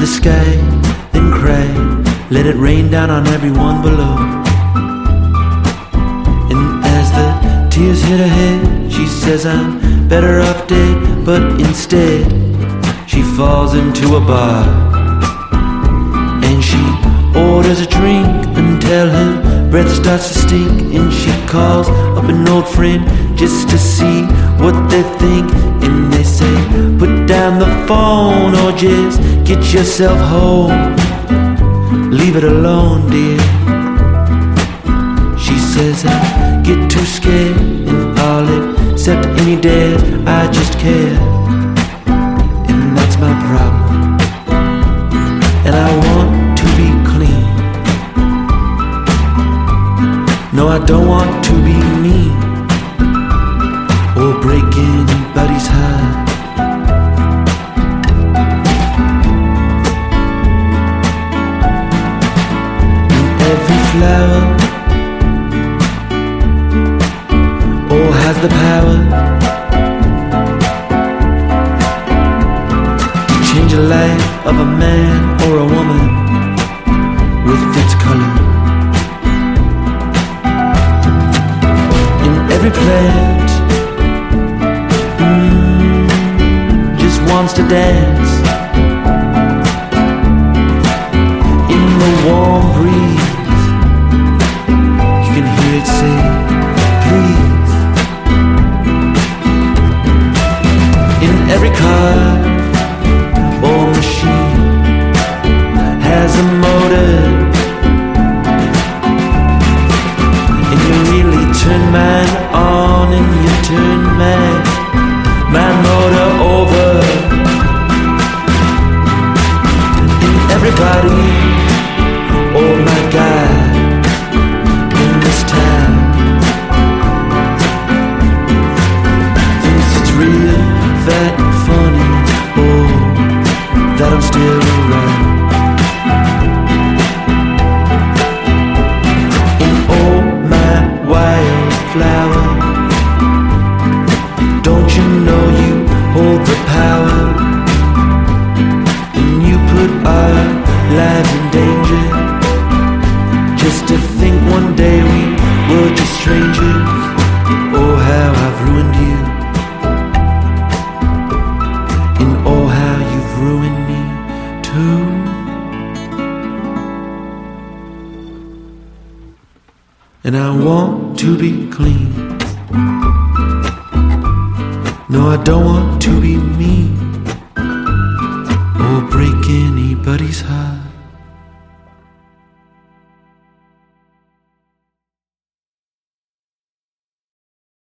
the sky, then cry. Let it rain down on everyone below. And as the tears hit her head, she says I'm better off dead. But instead, she falls into a bar, and she orders a drink until her breath starts to stink. And she calls up an old friend just to see what they think. And they say, put down the phone or just get yourself home. Leave it alone, dear. She says I get too scared, and I'll accept any dare. I just care, and that's my problem. And I want to be clean. No, I don't want to be mean or break anybody's heart. And every flower has the power to change the life of a man or a woman with its color. In every plant just wants to dance in the warm breeze. You can hear it say, please. Every car or machine has a motor, and you really turn mine on, and you turn my motor over. And everybody, oh my God, in this town thinks it's real, that funny, oh, that I'm still around. And oh, my wildflower, don't you know you hold the power? And you put our lives in danger, just to think one day we were just strangers. Oh, how I've ruined you. Oh, how you've ruined me too. And I want to be clean. No, I don't want to be